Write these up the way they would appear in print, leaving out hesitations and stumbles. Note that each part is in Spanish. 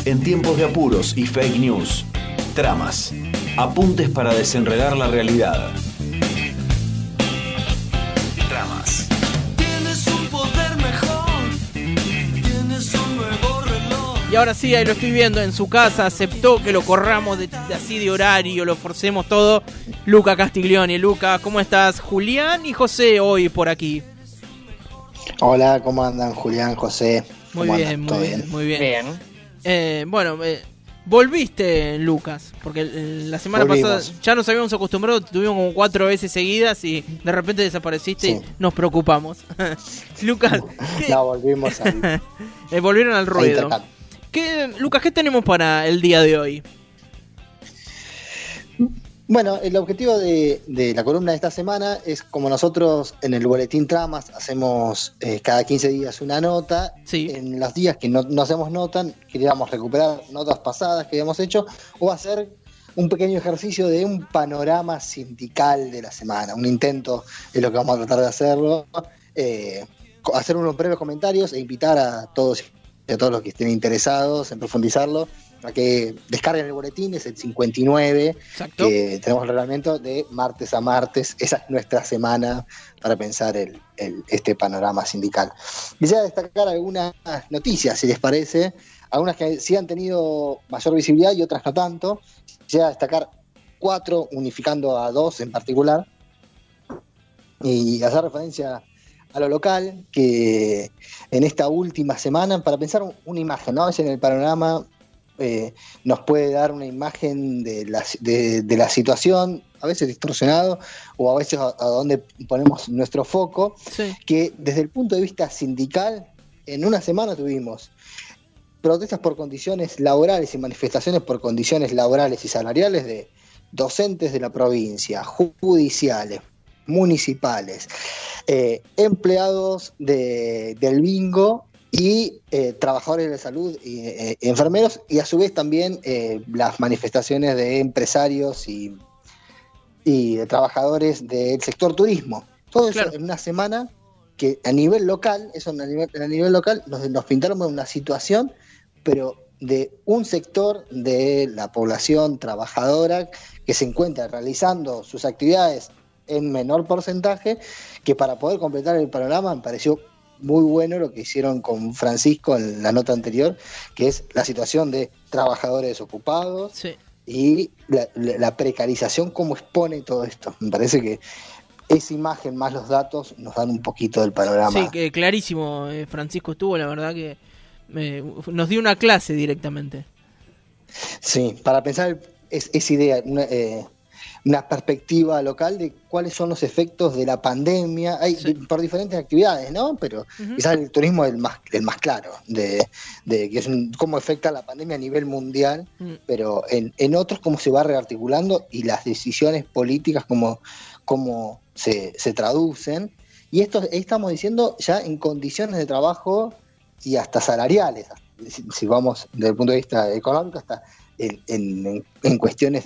En tiempos de apuros y fake news, tramas, apuntes para desenredar la realidad. Tramas. Tienes un poder mejor, tienes un nuevo reloj. Y ahora sí, ahí lo estoy viendo en su casa, aceptó que lo corramos así de horario, lo forcemos todo. Luca Castiglioni. Luca, ¿cómo estás? Julián y José hoy por aquí. Hola, ¿cómo andan Julián, José? Muy bien, muy bien, muy bien. Bueno, volviste, Lucas, porque la semana pasada ya nos habíamos acostumbrado, tuvimos como 4 veces seguidas y de repente desapareciste y nos preocupamos. Lucas, no, volvimos al... volvieron al ruedo. Lucas, ¿qué tenemos para el día de hoy? Bueno, el objetivo de la columna de esta semana es, como nosotros en el Boletín Tramas hacemos cada 15 días una nota, en los días que no hacemos nota, queríamos recuperar notas pasadas que habíamos hecho, o hacer un pequeño ejercicio de un panorama sindical de la semana. Un intento es lo que vamos a tratar de hacerlo, hacer unos breves comentarios e invitar a todos los que estén interesados en profundizarlo a que descarguen el boletín. Es el 59. Exacto. Que tenemos el reglamento de martes a martes. Esa es nuestra semana para pensar este panorama sindical. Quisiera destacar algunas noticias, si les parece, algunas que sí han tenido mayor visibilidad y otras no tanto. Quisiera destacar 4, unificando a 2 en particular, y hacer referencia a lo local, que en esta última semana, para pensar una imagen, ¿no? A veces en el panorama nos puede dar una imagen de la situación, a veces distorsionado, o a veces a donde ponemos nuestro foco, que desde el punto de vista sindical, en una semana tuvimos protestas por condiciones laborales y manifestaciones por condiciones laborales y salariales de docentes de la provincia, judiciales, municipales, empleados del bingo y trabajadores de salud y enfermeros, y a su vez también las manifestaciones de empresarios y de trabajadores del sector turismo. Todo eso en una semana que a nivel local, nos pintaron una situación, pero de un sector de la población trabajadora que se encuentra realizando sus actividades en menor porcentaje, que para poder completar el panorama me pareció muy bueno lo que hicieron con Francisco en la nota anterior, que es la situación de trabajadores desocupados y la precarización, cómo expone todo esto. Me parece que esa imagen más los datos nos dan un poquito del panorama. Sí, que clarísimo, Francisco estuvo, la verdad que nos dio una clase directamente. Sí, para pensar esa idea, una perspectiva local de cuáles son los efectos de la pandemia, por diferentes actividades, ¿no? Pero quizás el turismo es el más claro, de que es cómo afecta la pandemia a nivel mundial, pero en otros cómo se va rearticulando y las decisiones políticas cómo se traducen. Y esto estamos diciendo ya en condiciones de trabajo y hasta salariales, si vamos desde el punto de vista económico, hasta en cuestiones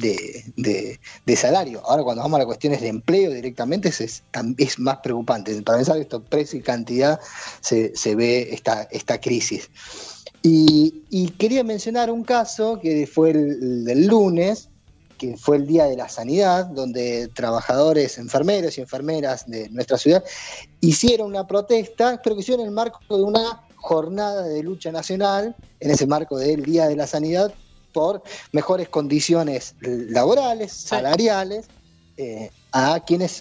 de salario. Ahora, cuando vamos a las cuestiones de empleo directamente, es más preocupante. Para pensar esto, precio y cantidad, se ve esta crisis. Y quería mencionar un caso que fue el del lunes, que fue el Día de la Sanidad, donde trabajadores, enfermeros y enfermeras de nuestra ciudad hicieron una protesta, pero que hicieron en el marco de una jornada de lucha nacional, en ese marco del Día de la Sanidad, por mejores condiciones laborales, salariales, a quienes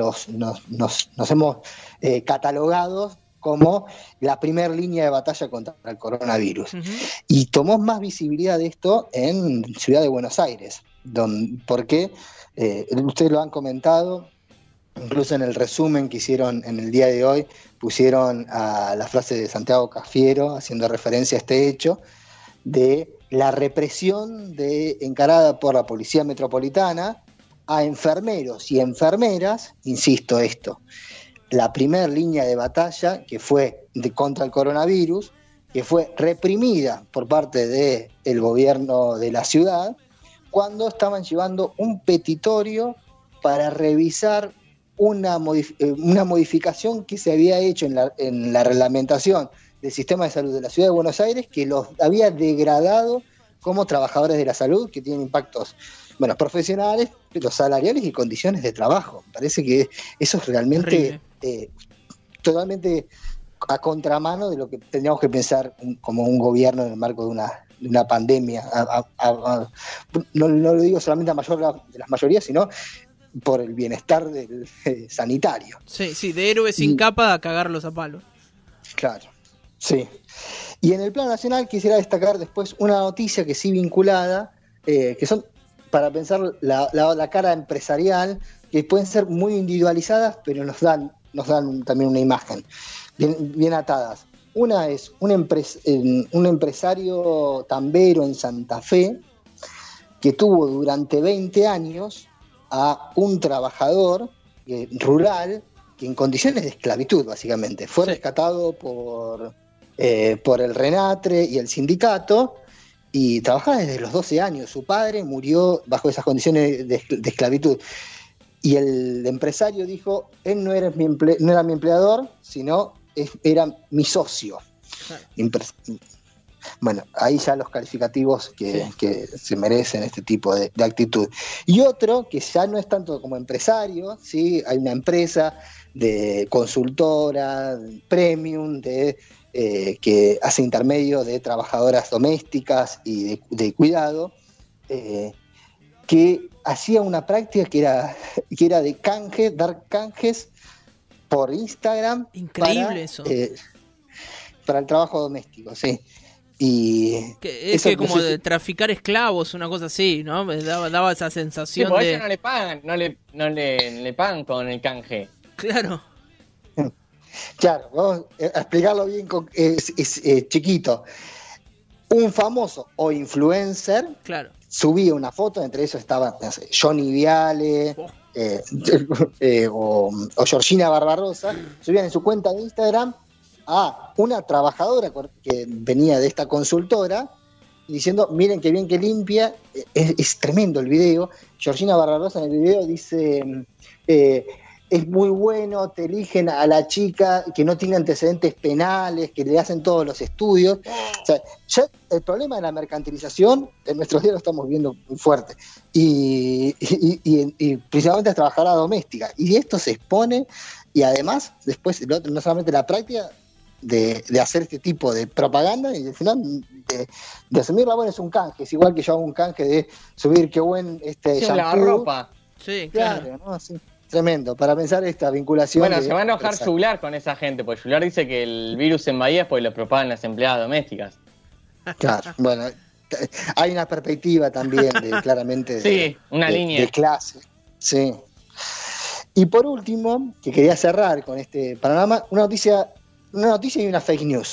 nos hemos catalogado como la primera línea de batalla contra el coronavirus. Y tomó más visibilidad de esto en Ciudad de Buenos Aires, porque ustedes lo han comentado, incluso en el resumen que hicieron en el día de hoy, pusieron a la frase de Santiago Cafiero, haciendo referencia a este hecho, de la represión encarada por la Policía Metropolitana a enfermeros y enfermeras, insisto esto, la primera línea de batalla que fue contra el coronavirus, que fue reprimida por parte del gobierno de la ciudad, cuando estaban llevando un petitorio para revisar una modificación que se había hecho en la reglamentación del sistema de salud de la Ciudad de Buenos Aires, que los había degradado como trabajadores de la salud, que tienen impactos, bueno, profesionales, pero salariales y condiciones de trabajo. Me parece que eso es realmente totalmente a contramano de lo que tendríamos que pensar como un gobierno en el marco de una pandemia. No lo digo solamente de las mayorías, sino por el bienestar del sanitario. Sí, de héroes sin capa a cagarlos a palo. Claro, sí. Y en el plano nacional quisiera destacar después una noticia que sí vinculada, que son para pensar la cara empresarial, que pueden ser muy individualizadas, pero nos dan también una imagen bien atadas. Una es un empresario tambero en Santa Fe que tuvo durante 20 años a un trabajador rural que en condiciones de esclavitud, básicamente, fue rescatado por el RENATRE y el sindicato, y trabajaba desde los 12 años. Su padre murió bajo esas condiciones de esclavitud. Y el empresario dijo, él no era mi empleador, sino era mi socio. Bueno, ahí ya los calificativos que se merecen este tipo de actitud. Y otro, que ya no es tanto como empresario, ¿sí? Hay una empresa de consultora, premium, que hace intermedio de trabajadoras domésticas y de cuidado, que hacía una práctica que era de canje, dar canjes por Instagram. Increíble eso. Para el trabajo doméstico, sí. Y es que como de traficar esclavos, una cosa así, ¿no? Me daba esa sensación de... no le pagan, no le pagan con el canje. Claro. Claro, vamos a explicarlo bien, chiquito. Un famoso o influencer, claro, subía una foto, entre esos estaban Johnny Viale o Georgina Barbarosa, subían en su cuenta de Instagram a una trabajadora que venía de esta consultora diciendo, miren qué bien que limpia. Es tremendo el video. Georgina Barbarosa en el video dice, es muy bueno, te eligen a la chica que no tiene antecedentes penales, que le hacen todos los estudios. O sea, ya el problema de la mercantilización en nuestros días lo estamos viendo muy fuerte, y principalmente a trabajadora doméstica, y esto se expone, y además después no solamente la práctica de hacer este tipo de propaganda, y al final de asumirla, bueno, es un canje, es igual que yo hago un canje de subir qué buen shampoo, la ropa. Sí, claro. ¿No? Sí. Tremendo, para pensar esta vinculación. Bueno, se va a enojar Jular con esa gente, porque Jular dice que el virus en Bahía es porque lo propagan las empleadas domésticas. Claro, bueno, hay una perspectiva también claramente una línea de clase. Sí. Y por último, que quería cerrar con este panorama, una noticia y una fake news.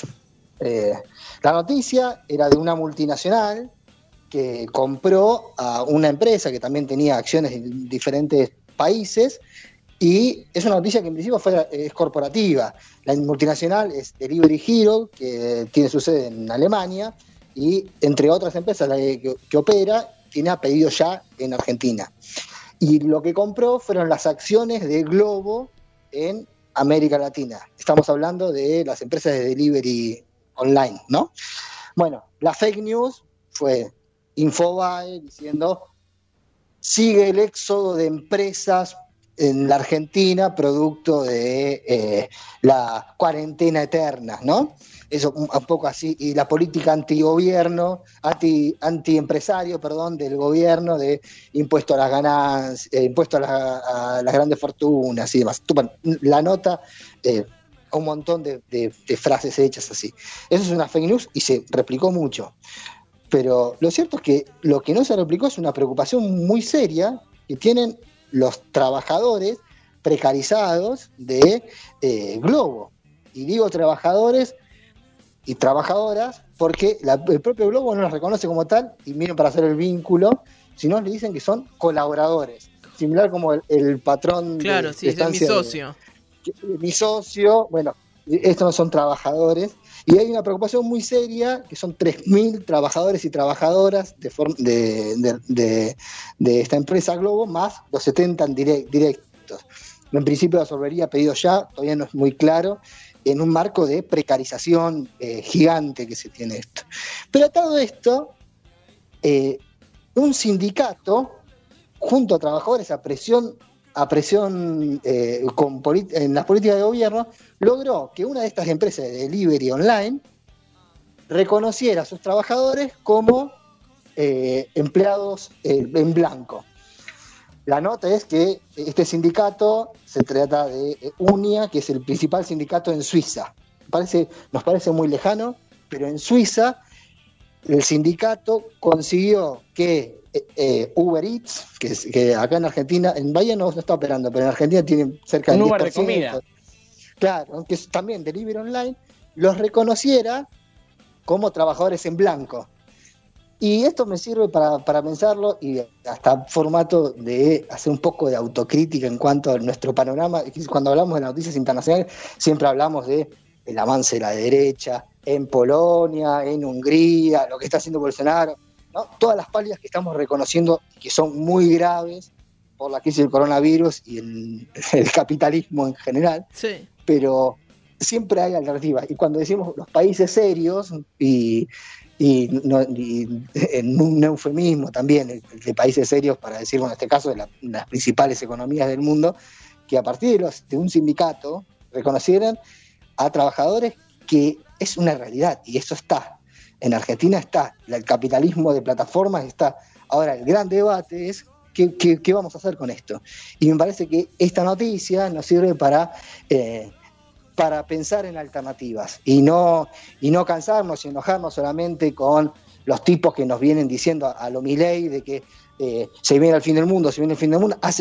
La noticia era de una multinacional que compró a una empresa que también tenía acciones en diferentes países, y es una noticia que en principio es corporativa. La multinacional es Delivery Hero, que tiene su sede en Alemania, y entre otras empresas que opera, tiene pedido ya en Argentina. Y lo que compró fueron las acciones de Globo en América Latina. Estamos hablando de las empresas de delivery online, ¿no? Bueno, la fake news fue Infobae diciendo: sigue el éxodo de empresas en la Argentina producto de la cuarentena eterna, ¿no? Eso un poco así, y la política antiempresario, del gobierno, de impuesto a las ganancias, impuesto a las grandes fortunas y demás. La nota, un montón de frases hechas así. Eso es una fake news y se replicó mucho. Pero lo cierto es que lo que no se replicó es una preocupación muy seria que tienen los trabajadores precarizados de Globo. Y digo trabajadores y trabajadoras porque el propio Globo no los reconoce como tal, y miren, para hacer el vínculo, sino le dicen que son colaboradores, similar como el patrón. Claro, sí, es mi socio. Mi socio, bueno, estos no son trabajadores. Y hay una preocupación muy seria, que son 3.000 trabajadores y trabajadoras de esta empresa Globo, más los 70 directos. En principio la solvería pedido ya, todavía no es muy claro, en un marco de precarización gigante que se tiene esto. Pero a todo esto, un sindicato, junto a trabajadores a presión en las políticas de gobierno, logró que una de estas empresas de delivery online reconociera a sus trabajadores como empleados en blanco. La nota es que este sindicato se trata de UNIA, que es el principal sindicato en Suiza. Nos parece muy lejano, pero en Suiza el sindicato consiguió que Uber Eats, que acá en Argentina, en Bahía no está operando, pero en Argentina tiene cerca de 10%. Uber de comida. Claro, que es también delivery online, los reconociera como trabajadores en blanco. Y esto me sirve para pensarlo y hasta formato de hacer un poco de autocrítica en cuanto a nuestro panorama. Cuando hablamos de las noticias internacionales, siempre hablamos del avance de la derecha en Polonia, en Hungría, lo que está haciendo Bolsonaro, ¿no? Todas las pérdidas que estamos reconociendo que son muy graves por la crisis del coronavirus y el capitalismo en general. Sí. Pero siempre hay alternativas. Y cuando decimos los países serios y en un eufemismo también de países serios, para decirlo en este caso de las principales economías del mundo, que a partir de un sindicato reconocieran a trabajadores, que es una realidad, y eso está. En Argentina está, el capitalismo de plataformas está. Ahora, el gran debate es ¿qué vamos a hacer con esto? Y me parece que esta noticia nos sirve para pensar en alternativas y no cansarnos y enojarnos solamente con los tipos que nos vienen diciendo a lo Milei de que se viene el fin del mundo, se viene el fin del mundo. Hace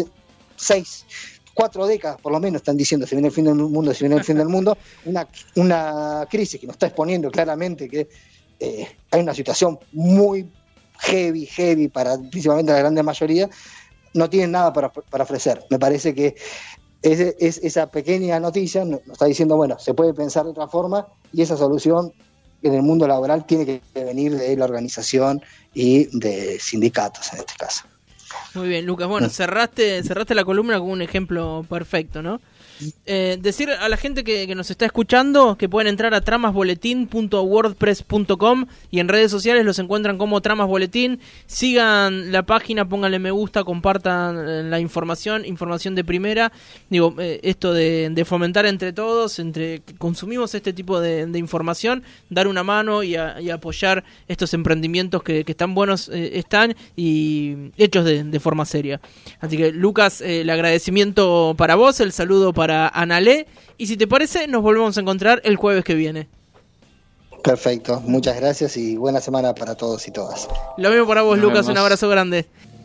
4 décadas por lo menos están diciendo se viene el fin del mundo, se viene el fin del mundo. Una crisis que nos está exponiendo claramente que hay una situación muy heavy para principalmente la gran mayoría, no tienen nada para ofrecer. Me parece que esa pequeña noticia nos está diciendo, bueno, se puede pensar de otra forma y esa solución en el mundo laboral tiene que venir de la organización y de sindicatos en este caso. Muy bien, Lucas. Bueno, cerraste la columna con un ejemplo perfecto, ¿no? Decir a la gente que nos está escuchando que pueden entrar a tramasboletín.wordpress.com y en redes sociales los encuentran como Tramas Boletín. Sigan la página, pónganle me gusta, compartan la información de primera. Digo, esto de fomentar entre todos, entre que consumimos este tipo de información, dar una mano y apoyar estos emprendimientos que están buenos, están y hechos de forma seria. Así que, Lucas, el agradecimiento para vos, el saludo para Analé, y si te parece nos volvemos a encontrar el jueves que viene. Perfecto, muchas gracias y buena semana para todos y todas. Lo mismo para vos, Lucas, un abrazo grande.